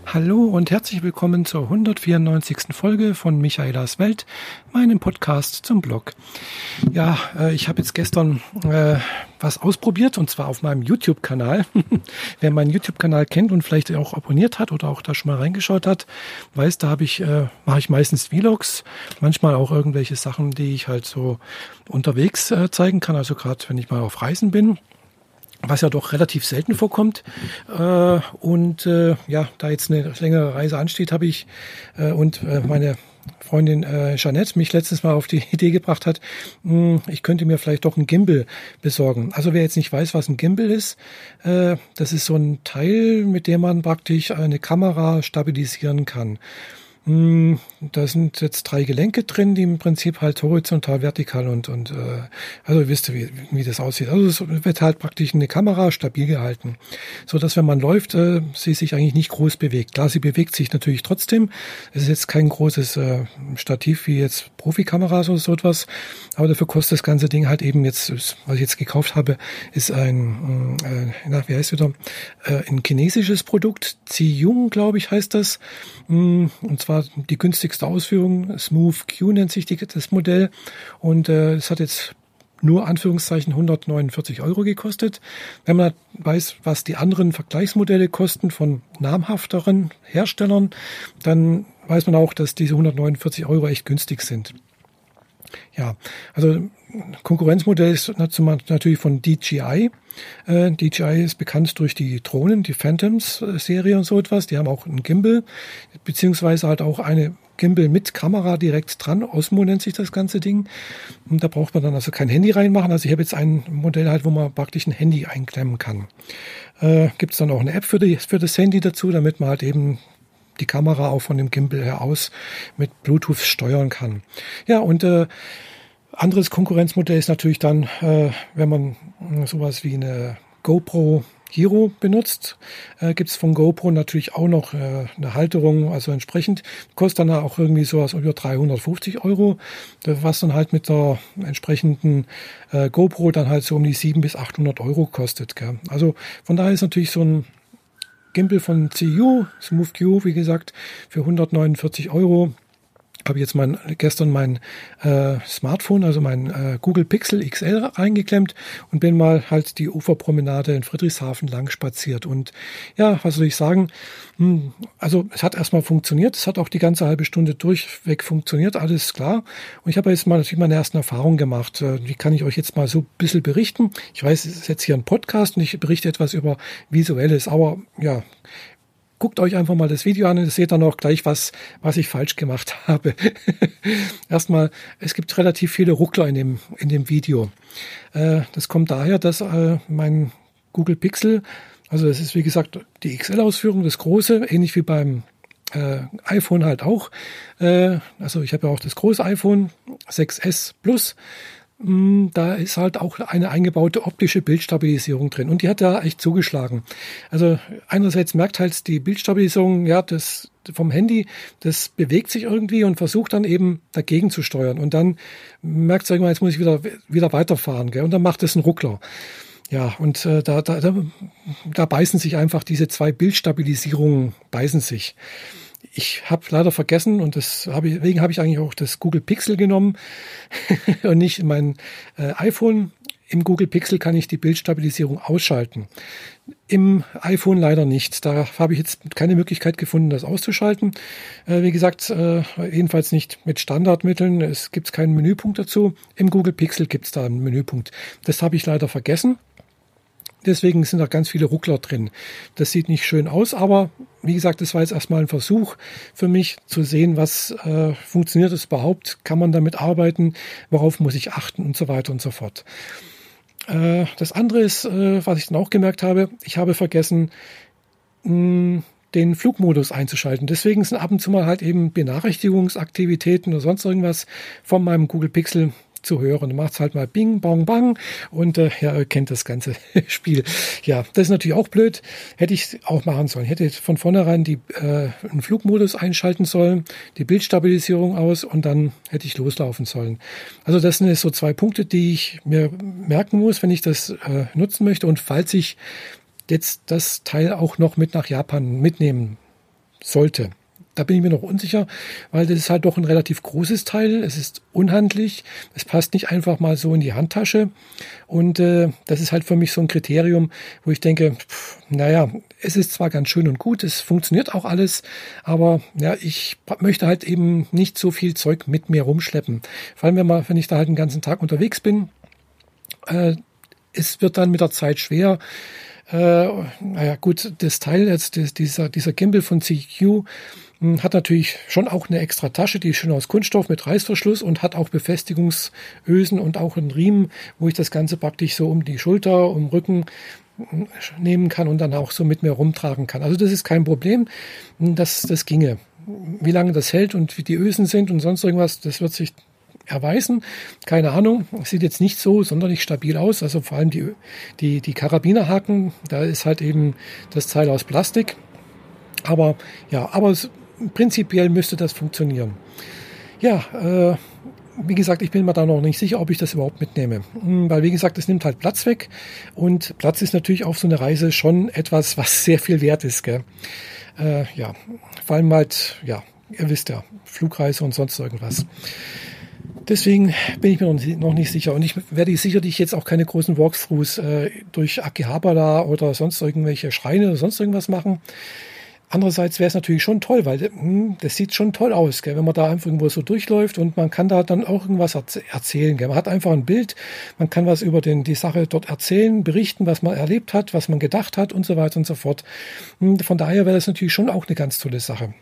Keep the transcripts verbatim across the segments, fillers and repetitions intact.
Hallo und herzlich willkommen zur hundertvierundneunzigsten Folge von Michaelas Welt, meinem Podcast zum Blog. Ja, äh, ich habe jetzt gestern äh, was ausprobiert und zwar auf meinem YouTube-Kanal. Wer meinen YouTube-Kanal kennt und vielleicht auch abonniert hat oder auch da schon mal reingeschaut hat, weiß, da habe ich äh, mache ich meistens Vlogs, manchmal auch irgendwelche Sachen, die ich halt so unterwegs äh, zeigen kann, also gerade wenn ich mal auf Reisen bin, was ja doch relativ selten vorkommt. Äh, und äh, ja, da jetzt eine längere Reise ansteht, habe ich äh, und äh, meine Freundin äh, Jeanette mich letztens mal auf die Idee gebracht hat, mh, ich könnte mir vielleicht doch ein Gimbal besorgen. Also wer jetzt nicht weiß, was ein Gimbal ist, äh, das ist so ein Teil, mit dem man praktisch eine Kamera stabilisieren kann. Da sind jetzt drei Gelenke drin, die im Prinzip halt horizontal, vertikal und, und äh, also ihr wisst, wie, wie das aussieht. Also es wird halt praktisch eine Kamera stabil gehalten, so dass wenn man läuft, äh, sie sich eigentlich nicht groß bewegt. Klar, sie bewegt sich natürlich trotzdem. Es ist jetzt kein großes äh, Stativ wie jetzt Profikameras oder so etwas, aber dafür kostet das ganze Ding halt eben jetzt, was ich jetzt gekauft habe, ist ein, äh, na, wie heißt wieder, äh, ein chinesisches Produkt, Zhiyun, glaube ich, heißt das, und zwar die günstigste Ausführung, Smooth Q nennt sich die, das Modell, und äh, es hat jetzt nur Anführungszeichen hundertneunundvierzig Euro gekostet. Wenn man weiß, was die anderen Vergleichsmodelle kosten von namhafteren Herstellern, dann weiß man auch, dass diese hundertneunundvierzig Euro echt günstig sind. Ja, also Konkurrenzmodell ist natürlich von D J I. Äh, D J I ist bekannt durch die Drohnen, die Phantoms-Serie und so etwas. Die haben auch einen Gimbal, beziehungsweise halt auch eine Gimbal mit Kamera direkt dran. Osmo nennt sich das ganze Ding. Und da braucht man dann also kein Handy reinmachen. Also ich habe jetzt ein Modell halt, wo man praktisch ein Handy einklemmen kann. Äh, gibt es dann auch eine App für, die, für das Handy dazu, damit man halt eben die Kamera auch von dem Gimbal her aus mit Bluetooth steuern kann. Ja, und äh, anderes Konkurrenzmodell ist natürlich dann, äh, wenn man sowas wie eine GoPro Hero benutzt, äh, gibt es von GoPro natürlich auch noch äh, eine Halterung, also entsprechend kostet dann auch irgendwie sowas über dreihundertfünfzig Euro, was dann halt mit der entsprechenden äh, GoPro dann halt so um die siebenhundert bis achthundert Euro kostet. Gell? Also von daher ist natürlich so ein Gimbal von Zhiyun, Smooth Q, wie gesagt, für hundertneunundvierzig Euro. Habe jetzt mein, gestern mein äh, Smartphone, also mein äh, Google Pixel X L reingeklemmt und bin mal halt die Uferpromenade in Friedrichshafen lang spaziert. Und ja, was soll ich sagen? Hm, also es hat erstmal funktioniert, es hat auch die ganze halbe Stunde durchweg funktioniert, alles klar. Und ich habe jetzt mal natürlich meine ersten Erfahrungen gemacht. Äh, die kann ich euch jetzt mal so ein bisschen berichten. Ich weiß, es ist jetzt hier ein Podcast und ich berichte etwas über Visuelles, aber ja, guckt euch einfach mal das Video an und seht dann auch gleich, was, was ich falsch gemacht habe. Erstmal, es gibt relativ viele Ruckler in dem, in dem Video. Äh, das kommt daher, dass äh, mein Google Pixel, also das ist wie gesagt die X L-Ausführung, das große, ähnlich wie beim äh, iPhone halt auch. Äh, also ich habe ja auch das große iPhone sechs S Plus. Da ist halt auch eine eingebaute optische Bildstabilisierung drin und die hat da echt zugeschlagen. Also einerseits merkt halt die Bildstabilisierung, ja, das vom Handy, das bewegt sich irgendwie und versucht dann eben dagegen zu steuern und dann merkt es irgendwann, jetzt muss ich wieder wieder weiterfahren, gell? Und dann macht es einen Ruckler. Ja, und äh, da, da, da, da beißen sich einfach diese zwei Bildstabilisierungen, beißen sich. Ich habe leider vergessen und das habe ich, deswegen habe ich eigentlich auch das Google Pixel genommen und nicht mein äh, iPhone. Im Google Pixel kann ich die Bildstabilisierung ausschalten. Im iPhone leider nicht. Da habe ich jetzt keine Möglichkeit gefunden, das auszuschalten. Äh, wie gesagt, äh, jedenfalls nicht mit Standardmitteln. Es gibt keinen Menüpunkt dazu. Im Google Pixel gibt es da einen Menüpunkt. Das habe ich leider vergessen. Deswegen sind da ganz viele Ruckler drin. Das sieht nicht schön aus, aber wie gesagt, das war jetzt erstmal ein Versuch für mich zu sehen, was äh, funktioniert es überhaupt, kann man damit arbeiten, worauf muss ich achten und so weiter und so fort. Äh, das andere ist, äh, was ich dann auch gemerkt habe, ich habe vergessen, mh, den Flugmodus einzuschalten. Deswegen sind ab und zu mal halt eben Benachrichtigungsaktivitäten oder sonst irgendwas von meinem Google Pixel zu hören. Du machst halt mal Bing, Bong, Bang und äh, ja, ihr kennt das ganze Spiel. Ja, das ist natürlich auch blöd. Hätte ich auch machen sollen. Hätte von vornherein die, äh, einen Flugmodus einschalten sollen, die Bildstabilisierung aus und dann hätte ich loslaufen sollen. Also das sind jetzt so zwei Punkte, die ich mir merken muss, wenn ich das äh, nutzen möchte und falls ich jetzt das Teil auch noch mit nach Japan mitnehmen sollte. Da bin ich mir noch unsicher, weil das ist halt doch ein relativ großes Teil. Es ist unhandlich. Es passt nicht einfach mal so in die Handtasche. Und äh, das ist halt für mich so ein Kriterium, wo ich denke, pff, naja, es ist zwar ganz schön und gut, es funktioniert auch alles, aber ja, ich möchte halt eben nicht so viel Zeug mit mir rumschleppen. Vor allem, wenn, man, wenn ich da halt den ganzen Tag unterwegs bin. Äh, es wird dann mit der Zeit schwer. Äh, naja, gut, das Teil jetzt, das, dieser, dieser Gimbal von C Q hat natürlich schon auch eine extra Tasche, die ist schon aus Kunststoff mit Reißverschluss und hat auch Befestigungsösen und auch einen Riemen, wo ich das Ganze praktisch so um die Schulter, um den Rücken nehmen kann und dann auch so mit mir rumtragen kann. Also das ist kein Problem, das, das ginge. Wie lange das hält und wie die Ösen sind und sonst irgendwas, das wird sich erweisen. Keine Ahnung, sieht jetzt nicht so sonderlich stabil aus, also vor allem die, die, die Karabinerhaken, da ist halt eben das Teil aus Plastik. Aber ja, aber es, prinzipiell müsste das funktionieren. Ja, äh, wie gesagt, ich bin mir da noch nicht sicher, ob ich das überhaupt mitnehme. Weil, wie gesagt, es nimmt halt Platz weg. Und Platz ist natürlich auf so eine Reise schon etwas, was sehr viel wert ist. Gell? Äh, ja, vor allem halt, ja, ihr wisst ja, Flugreise und sonst irgendwas. Deswegen bin ich mir noch nicht sicher. Und ich werde sicherlich jetzt auch keine großen Walkthroughs äh, durch Akihabara oder sonst irgendwelche Schreine oder sonst irgendwas machen. Andererseits wäre es natürlich schon toll, weil hm, das sieht schon toll aus, gell, wenn man da einfach irgendwo so durchläuft und man kann da dann auch irgendwas erzählen. Gell. Man hat einfach ein Bild, man kann was über den, die Sache dort erzählen, berichten, was man erlebt hat, was man gedacht hat und so weiter und so fort. Von daher wäre das natürlich schon auch eine ganz tolle Sache.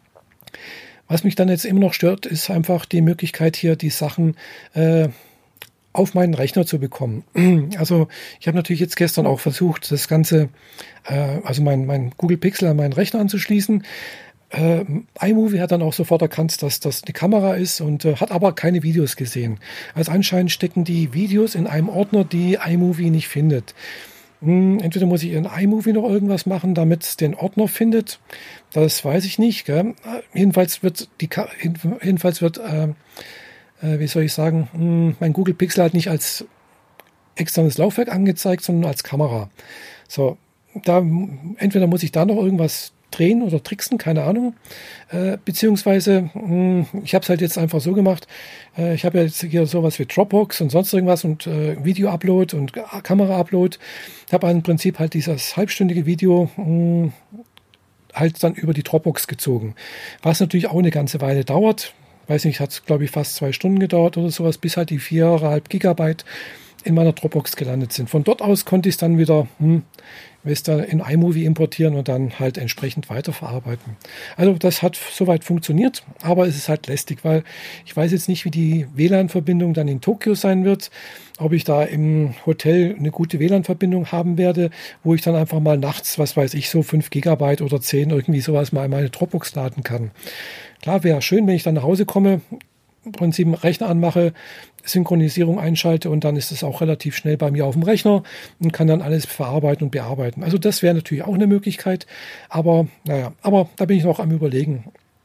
Was mich dann jetzt immer noch stört, ist einfach die Möglichkeit hier, die Sachen äh, auf meinen Rechner zu bekommen. Also ich habe natürlich jetzt gestern auch versucht, das Ganze, äh, also mein, mein Google Pixel an meinen Rechner anzuschließen. Äh, iMovie hat dann auch sofort erkannt, dass das eine Kamera ist und äh, hat aber keine Videos gesehen. Also anscheinend stecken die Videos in einem Ordner, die iMovie nicht findet. Hm, entweder muss ich in iMovie noch irgendwas machen, damit es den Ordner findet. Das weiß ich nicht. Gell? Jedenfalls wird die jedenfalls wird äh, wie soll ich sagen, mein Google Pixel halt nicht als externes Laufwerk angezeigt, sondern als Kamera. So, da entweder muss ich da noch irgendwas drehen oder tricksen, keine Ahnung. Äh, beziehungsweise, mh, ich habe es halt jetzt einfach so gemacht, äh, ich habe ja jetzt hier sowas wie Dropbox und sonst irgendwas und äh, Video-Upload und Kamera-Upload. Ich habe im Prinzip halt dieses halbstündige Video mh, halt dann über die Dropbox gezogen. Was natürlich auch eine ganze Weile dauert. Weiß nicht, hat es, glaube ich, fast zwei Stunden gedauert oder sowas, bis halt die vier Komma fünf Gigabyte in meiner Dropbox gelandet sind. Von dort aus konnte ich es dann wieder hm, in iMovie importieren und dann halt entsprechend weiterverarbeiten. Also das hat soweit funktioniert, aber es ist halt lästig, weil ich weiß jetzt nicht, wie die W L A N-Verbindung dann in Tokio sein wird, ob ich da im Hotel eine gute W L A N-Verbindung haben werde, wo ich dann einfach mal nachts, was weiß ich, so fünf Gigabyte oder zehn irgendwie sowas mal in meine Dropbox laden kann. Klar, wäre schön, wenn ich dann nach Hause komme, im Prinzip einen Rechner anmache, Synchronisierung einschalte und dann ist es auch relativ schnell bei mir auf dem Rechner und kann dann alles verarbeiten und bearbeiten. Also das wäre natürlich auch eine Möglichkeit, aber naja, aber da bin ich noch am Überlegen.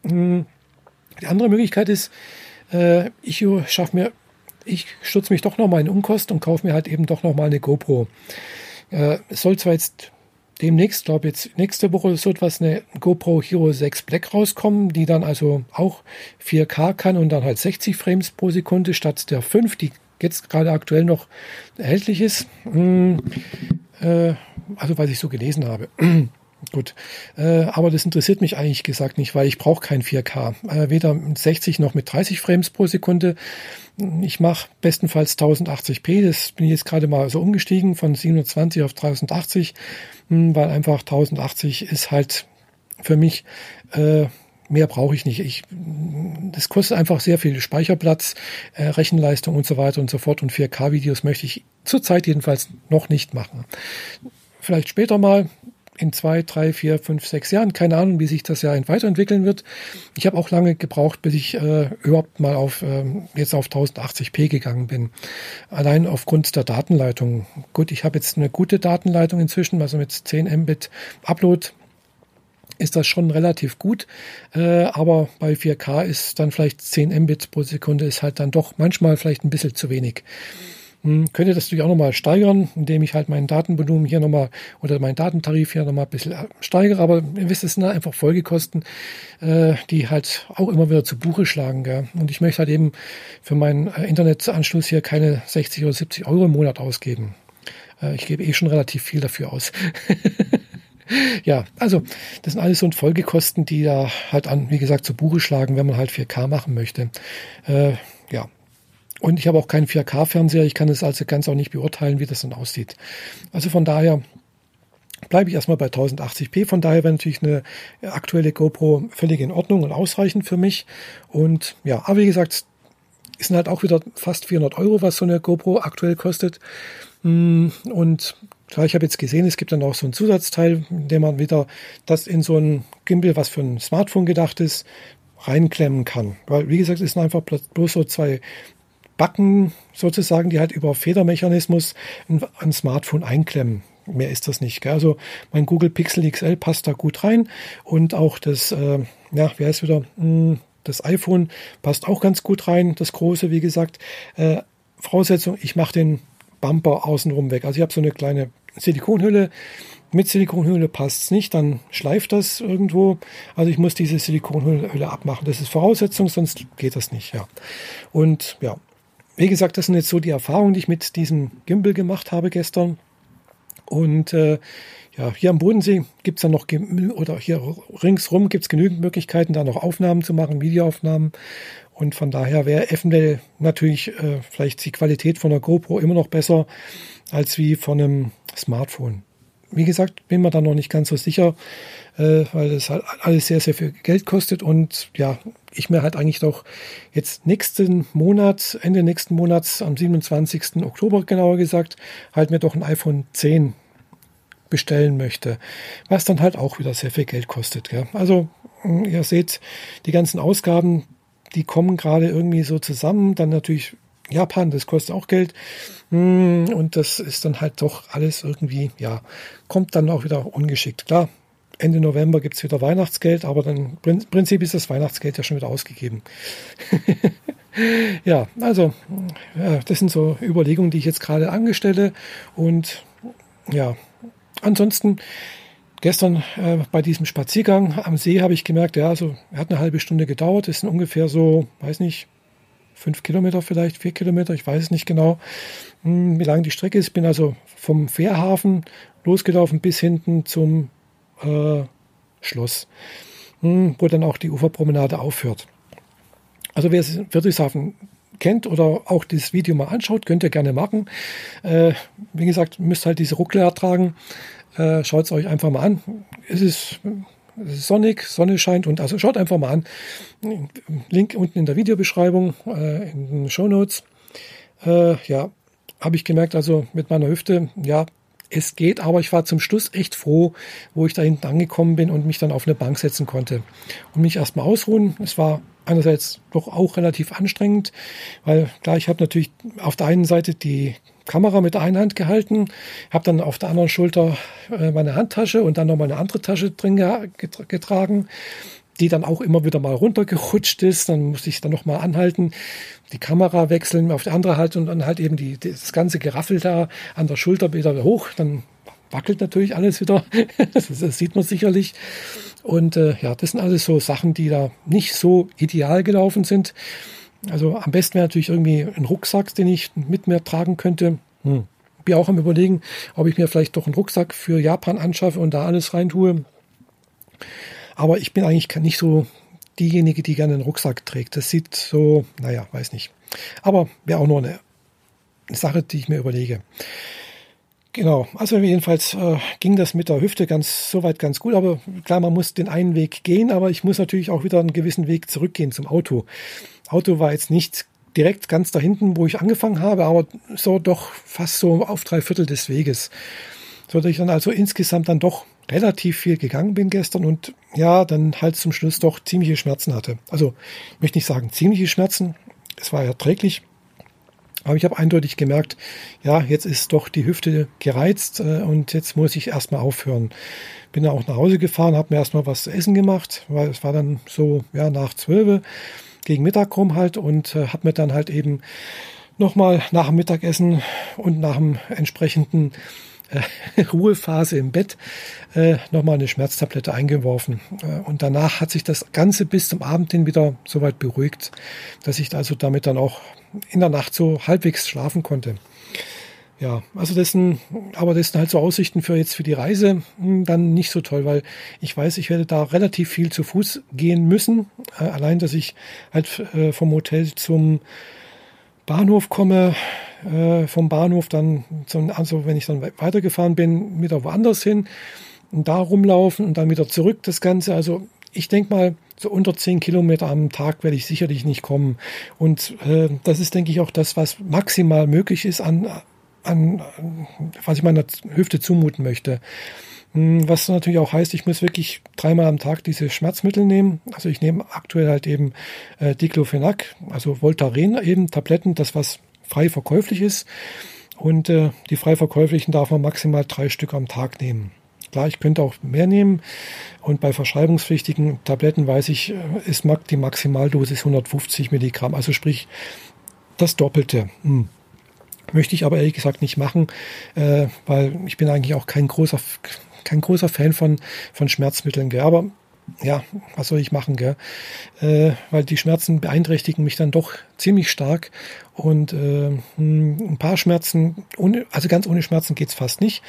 Die andere Möglichkeit ist, äh, ich schaffe mir, ich stürze mich doch noch mal in Unkost und kaufe mir halt eben doch noch mal eine GoPro. Äh, es soll zwar jetzt demnächst, glaube jetzt nächste Woche so etwas, eine GoPro Hero sechs Black rauskommen, die dann also auch vier K kann und dann halt sechzig Frames pro Sekunde statt der fünf, die jetzt gerade aktuell noch erhältlich ist. Hm, äh, also was ich so gelesen habe. Gut, äh, aber das interessiert mich eigentlich gesagt nicht, weil ich brauche kein vier K, äh, weder mit sechzig noch mit dreißig Frames pro Sekunde. Ich mache bestenfalls tausendachtzig p, das bin ich jetzt gerade mal so umgestiegen von siebenhundertzwanzig auf tausendachtzig, mh, weil einfach tausendachtzig ist halt für mich, äh, mehr brauche ich nicht. Ich, das kostet einfach sehr viel Speicherplatz, äh, Rechenleistung und so weiter und so fort und vier K Videos möchte ich zurzeit jedenfalls noch nicht machen. Vielleicht später mal, in zwei, drei, vier, fünf, sechs Jahren. Keine Ahnung, wie sich das ja weiterentwickeln wird. Ich habe auch lange gebraucht, bis ich äh, überhaupt mal auf äh, jetzt auf tausendachtzig p gegangen bin. Allein aufgrund der Datenleitung. Gut, ich habe jetzt eine gute Datenleitung inzwischen, also mit zehn Mbit Upload ist das schon relativ gut. Äh, aber bei vier K ist dann vielleicht zehn Mbit pro Sekunde ist halt dann doch manchmal vielleicht ein bisschen zu wenig. Hm, könnte das natürlich auch nochmal steigern, indem ich halt mein Datenvolumen hier nochmal oder meinen Datentarif hier nochmal ein bisschen steigere. Aber ihr wisst, es sind einfach Folgekosten, äh, die halt auch immer wieder zu Buche schlagen. Gell? Und ich möchte halt eben für meinen äh, Internetanschluss hier keine sechzig oder siebzig Euro im Monat ausgeben. Äh, ich gebe eh schon relativ viel dafür aus. Ja, also das sind alles so Folgekosten, die da halt an, wie gesagt, zu Buche schlagen, wenn man halt vier K machen möchte. Äh, ja. Und ich habe auch keinen vier K-Fernseher. Ich kann es also ganz auch nicht beurteilen, wie das dann aussieht. Also von daher bleibe ich erstmal bei tausendachtzig p. Von daher wäre natürlich eine aktuelle GoPro völlig in Ordnung und ausreichend für mich. Und ja, aber wie gesagt, es sind halt auch wieder fast vierhundert Euro, was so eine GoPro aktuell kostet. Und klar, ich habe jetzt gesehen, es gibt dann auch so einen Zusatzteil, in dem man wieder das in so ein Gimbal, was für ein Smartphone gedacht ist, reinklemmen kann. Weil, wie gesagt, es sind einfach bloß so zwei Backen sozusagen, die halt über Federmechanismus ein, ein Smartphone einklemmen. Mehr ist das nicht. Gell? Also mein Google Pixel X L passt da gut rein und auch das, äh, ja, wie heißt wieder, das iPhone passt auch ganz gut rein, das große, wie gesagt. Äh, Voraussetzung, ich mache den Bumper außenrum weg. Also ich habe so eine kleine Silikonhülle. Mit Silikonhülle passt es nicht, dann schleift das irgendwo. Also ich muss diese Silikonhülle abmachen. Das ist Voraussetzung, sonst geht das nicht. Ja. Und ja, wie gesagt, das sind jetzt so die Erfahrungen, die ich mit diesem Gimbal gemacht habe gestern. Und äh, ja, hier am Bodensee gibt es dann noch, oder hier ringsrum gibt es genügend Möglichkeiten, da noch Aufnahmen zu machen, Videoaufnahmen. Und von daher wäre eventuell natürlich äh, vielleicht die Qualität von der GoPro immer noch besser als wie von einem Smartphone. Wie gesagt, bin mir da noch nicht ganz so sicher, äh, weil das halt alles sehr, sehr viel Geld kostet. Und ja, ich mir halt eigentlich doch jetzt nächsten Monat, Ende nächsten Monats, am siebenundzwanzigsten Oktober genauer gesagt, halt mir doch ein iPhone zehn bestellen möchte, was dann halt auch wieder sehr viel Geld kostet. Gell? Also ihr seht, die ganzen Ausgaben, die kommen gerade irgendwie so zusammen. Dann natürlich Japan, das kostet auch Geld. Und das ist dann halt doch alles irgendwie, ja, kommt dann auch wieder ungeschickt. Klar, Ende November gibt es wieder Weihnachtsgeld, aber dann im Prinzip ist das Weihnachtsgeld ja schon wieder ausgegeben. Ja, also ja, das sind so Überlegungen, die ich jetzt gerade anstelle. Und ja, ansonsten gestern äh, bei diesem Spaziergang am See habe ich gemerkt, ja, also er hat eine halbe Stunde gedauert. Das sind ungefähr so, weiß nicht, fünf Kilometer vielleicht, vier Kilometer, ich weiß es nicht genau, hm, wie lang die Strecke ist. Bin also vom Fährhafen losgelaufen bis hinten zum äh, Schloss, hm, wo dann auch die Uferpromenade aufhört. Also wer Friedrichshafen kennt oder auch das Video mal anschaut, könnt ihr gerne machen. Äh, wie gesagt, müsst halt diese Ruckler ertragen. Äh, schaut es euch einfach mal an. Es ist, es ist sonnig, Sonne scheint und also schaut einfach mal an. Link unten in der Videobeschreibung, äh, in den Shownotes. Äh, ja, habe ich gemerkt, also mit meiner Hüfte, ja, es geht, aber ich war zum Schluss echt froh, wo ich da hinten angekommen bin und mich dann auf eine Bank setzen konnte und mich erstmal ausruhen. Es war einerseits doch auch relativ anstrengend, weil klar, ich habe natürlich auf der einen Seite die Kamera mit der einen Hand gehalten, habe dann auf der anderen Schulter äh, meine Handtasche und dann noch meine andere Tasche drin getra- getragen, die dann auch immer wieder mal runtergerutscht ist. Dann musste ich dann noch mal anhalten, die Kamera wechseln, auf die andere halten und dann halt eben die, das ganze Geraffel da an der Schulter wieder hoch. Dann wackelt natürlich alles wieder. das, das sieht man sicherlich. Und äh, ja, das sind alles so Sachen, die da nicht so ideal gelaufen sind. Also am besten wäre natürlich irgendwie ein Rucksack, den ich mit mir tragen könnte. Hm. Bin auch am Überlegen, ob ich mir vielleicht doch einen Rucksack für Japan anschaffe und da alles reintue. Aber ich bin eigentlich nicht so diejenige, die gerne einen Rucksack trägt. Das sieht so, naja, weiß nicht. Aber wäre auch nur eine, eine Sache, die ich mir überlege. Genau, also jedenfalls äh, ging das mit der Hüfte ganz soweit ganz gut, aber klar, man muss den einen Weg gehen, aber ich muss natürlich auch wieder einen gewissen Weg zurückgehen zum Auto. Auto war jetzt nicht direkt ganz da hinten, wo ich angefangen habe, aber so doch fast so auf drei Viertel des Weges. So dass ich dann also insgesamt dann doch relativ viel gegangen bin gestern und ja, dann halt zum Schluss doch ziemliche Schmerzen hatte. Also ich möchte nicht sagen ziemliche Schmerzen, es war erträglich. Aber ich habe eindeutig gemerkt, ja, jetzt ist doch die Hüfte gereizt äh, und jetzt muss ich erstmal aufhören. Bin dann auch nach Hause gefahren, habe mir erstmal was zu essen gemacht, weil es war dann so ja nach zwölf gegen Mittag rum halt und äh, habe mir dann halt eben nochmal nach dem Mittagessen und nach dem entsprechenden äh, Ruhephase im Bett äh, nochmal eine Schmerztablette eingeworfen. Äh, und danach hat sich das Ganze bis zum Abend hin wieder so weit beruhigt, dass ich also damit dann auch in der Nacht so halbwegs schlafen konnte. Ja, also das sind, aber das sind halt so Aussichten für jetzt für die Reise mh, dann nicht so toll, weil ich weiß, ich werde da relativ viel zu Fuß gehen müssen. Äh, allein, dass ich halt äh, vom Hotel zum Bahnhof komme, äh, vom Bahnhof dann, zum, also wenn ich dann weitergefahren bin, wieder woanders hin und da rumlaufen und dann wieder zurück das Ganze. Also ich denke mal, so unter zehn Kilometer am Tag werde ich sicherlich nicht kommen. Und äh, das ist, denke ich, auch das, was maximal möglich ist an An, was ich meiner Hüfte zumuten möchte. Was natürlich auch heißt, ich muss wirklich dreimal am Tag diese Schmerzmittel nehmen. Also ich nehme aktuell halt eben äh, Diclofenac, also Voltaren eben, Tabletten, das was frei verkäuflich ist. Und äh, die frei verkäuflichen darf man maximal drei Stück am Tag nehmen. Klar, ich könnte auch mehr nehmen. Und bei verschreibungspflichtigen Tabletten weiß ich, ist die Maximaldosis hundertfünfzig Milligramm. Also sprich das Doppelte. Hm. Möchte ich aber ehrlich gesagt nicht machen, äh, weil ich bin eigentlich auch kein großer kein großer Fan von von Schmerzmitteln, gell? Aber ja, was soll ich machen, gell? Äh, weil die Schmerzen beeinträchtigen mich dann doch ziemlich stark und äh, ein paar Schmerzen, ohne, also ganz ohne Schmerzen geht's fast nicht.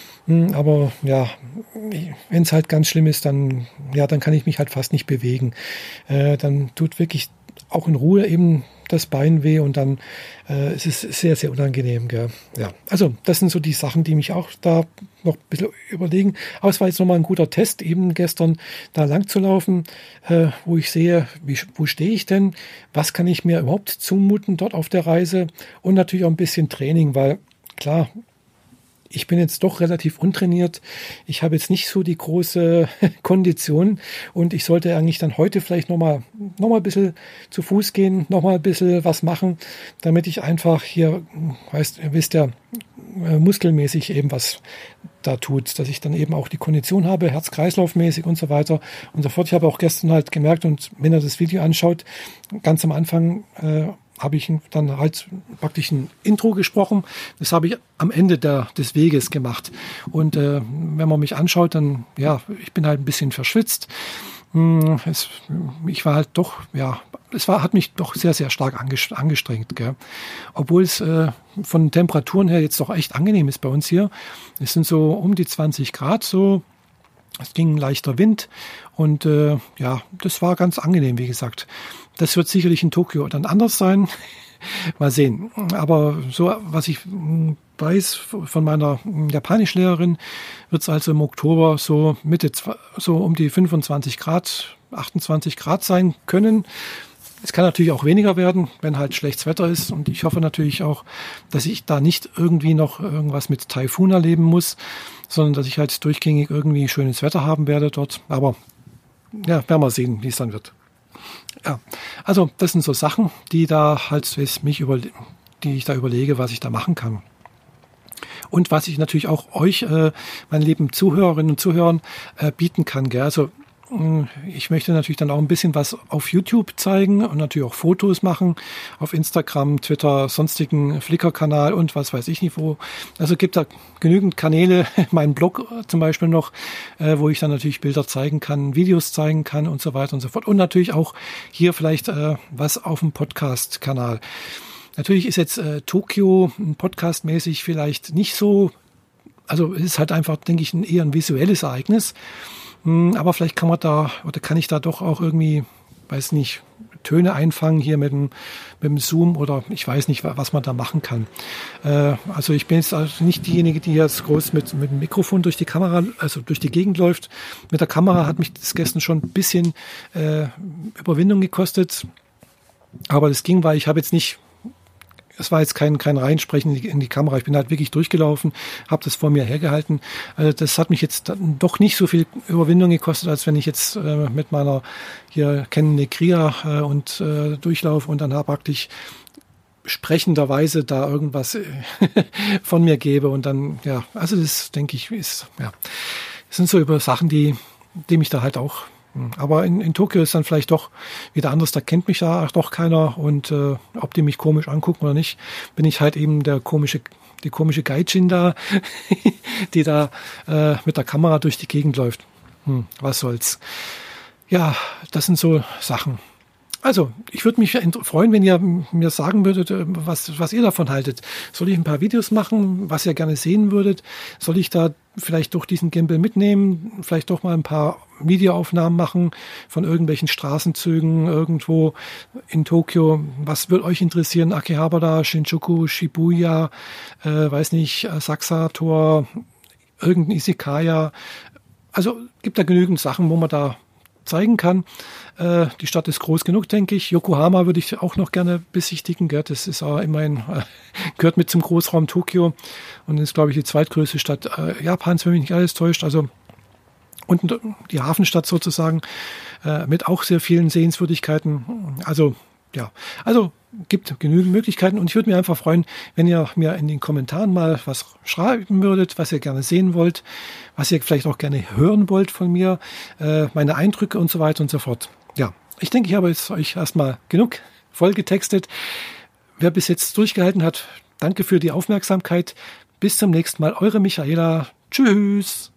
Aber ja, wenn es halt ganz schlimm ist, dann ja, dann kann ich mich halt fast nicht bewegen. Äh, dann tut wirklich auch in Ruhe eben das Bein weh und dann äh, es ist es sehr, sehr unangenehm. Gell? Ja, also das sind so die Sachen, die mich auch da noch ein bisschen überlegen. Aber es war jetzt nochmal ein guter Test, eben gestern da lang zu laufen, äh, wo ich sehe, wie, wo stehe ich denn, was kann ich mir überhaupt zumuten dort auf der Reise und natürlich auch ein bisschen Training, weil klar, ich bin jetzt doch relativ untrainiert. Ich habe jetzt nicht so die große Kondition und ich sollte eigentlich dann heute vielleicht nochmal noch mal ein bisschen zu Fuß gehen, nochmal ein bisschen was machen, damit ich einfach hier, weißt, ihr wisst ja, muskelmäßig eben was da tut, dass ich dann eben auch die Kondition habe, Herz-Kreislauf-mäßig und so weiter und so fort. Ich habe auch gestern halt gemerkt und wenn ihr das Video anschaut, ganz am Anfang äh, habe ich dann halt praktisch ein Intro gesprochen. Das habe ich am Ende der, des Weges gemacht. Und äh, wenn man mich anschaut, dann, ja, ich bin halt ein bisschen verschwitzt. Es, ich war halt doch, ja, es war, hat mich doch sehr, sehr stark angestrengt, gell? Obwohl es äh, von Temperaturen her jetzt doch echt angenehm ist bei uns hier. Es sind so um die zwanzig Grad so. Es ging ein leichter Wind und äh, ja, das war ganz angenehm, wie gesagt. Das wird sicherlich in Tokio dann anders sein. Mal sehen. Aber so, was ich weiß von meiner Japanischlehrerin, wird es also im Oktober so Mitte, so um die fünfundzwanzig Grad, achtundzwanzig Grad sein können. Es kann natürlich auch weniger werden, wenn halt schlechtes Wetter ist. Und ich hoffe natürlich auch, dass ich da nicht irgendwie noch irgendwas mit Taifun erleben muss, sondern dass ich halt durchgängig irgendwie schönes Wetter haben werde dort. Aber ja, werden wir sehen, wie es dann wird. Ja, also das sind so Sachen, die da halt mich über, die ich da überlege, was ich da machen kann. Und was ich natürlich auch euch, äh, meine lieben Zuhörerinnen und Zuhörern, äh, bieten kann. Gell? Also ich möchte natürlich dann auch ein bisschen was auf YouTube zeigen und natürlich auch Fotos machen auf Instagram, Twitter, sonstigen Flickr-Kanal und was weiß ich nicht wo. Also gibt da genügend Kanäle, meinen Blog zum Beispiel noch, äh, wo ich dann natürlich Bilder zeigen kann, Videos zeigen kann und so weiter und so fort. Und natürlich auch hier vielleicht äh, was auf dem Podcast-Kanal. Natürlich ist jetzt äh, Tokio podcastmäßig vielleicht nicht so, also es ist halt einfach, denke ich, ein, eher ein visuelles Ereignis. Aber vielleicht kann man da, oder kann ich da doch auch irgendwie, weiß nicht, Töne einfangen hier mit dem, mit dem Zoom oder ich weiß nicht, was man da machen kann. Äh, also ich bin jetzt also nicht diejenige, die jetzt groß mit, mit dem Mikrofon durch die Kamera, also durch die Gegend läuft. Mit der Kamera hat mich das gestern schon ein bisschen äh, Überwindung gekostet. Aber das ging, weil ich habe jetzt nicht, es war jetzt kein, kein Reinsprechen in die, in die Kamera. Ich bin halt wirklich durchgelaufen, habe das vor mir hergehalten. Also das hat mich jetzt doch nicht so viel Überwindung gekostet, als wenn ich jetzt äh, mit meiner hier Canon Negria äh, und äh, durchlaufe und dann habe praktisch sprechenderweise da irgendwas äh, von mir gebe. Und dann, ja, also das denke ich, ist, ja, das sind so über Sachen, die, die mich da halt auch Aber in, in Tokio ist dann vielleicht doch wieder anders, da kennt mich ja doch keiner und äh, ob die mich komisch angucken oder nicht, bin ich halt eben der komische, die komische Gaijin da, die da äh, mit der Kamera durch die Gegend läuft. Hm, was soll's. Ja, das sind so Sachen. Also, ich würde mich freuen, wenn ihr mir sagen würdet, was, was ihr davon haltet. Soll ich ein paar Videos machen, was ihr gerne sehen würdet? Soll ich da vielleicht doch diesen Gimbal mitnehmen? Vielleicht doch mal ein paar Videoaufnahmen machen von irgendwelchen Straßenzügen irgendwo in Tokio? Was würde euch interessieren? Akihabara, Shinjuku, Shibuya, äh, weiß nicht, Asakusa-Tor, irgendein Izakaya. Also, gibt da genügend Sachen, wo man da zeigen kann. Äh, die Stadt ist groß genug, denke ich. Yokohama würde ich auch noch gerne besichtigen. Gell? Das ist auch immerhin, äh, gehört mit zum Großraum Tokio und ist, glaube ich, die zweitgrößte Stadt äh, Japans, wenn mich nicht alles täuscht. Also und die Hafenstadt sozusagen äh, mit auch sehr vielen Sehenswürdigkeiten. Also ja, also gibt genügend Möglichkeiten und ich würde mich einfach freuen, wenn ihr mir in den Kommentaren mal was schreiben würdet, was ihr gerne sehen wollt, was ihr vielleicht auch gerne hören wollt von mir, äh, meine Eindrücke und so weiter und so fort. Ja, ich denke, ich habe jetzt euch erstmal genug voll getextet. Wer bis jetzt durchgehalten hat, danke für die Aufmerksamkeit. Bis zum nächsten Mal, eure Michaela. Tschüss.